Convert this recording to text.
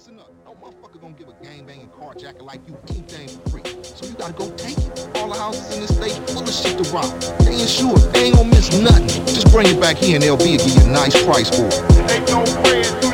listen up. No motherfucker gonna give a gang-banging carjacker like you anything for free. So you gotta go take it. All the houses in this state full of shit to rob. They insured. They ain't gonna miss nothing. Just bring it back here and LB will give you a nice price for it. Ain't no friend.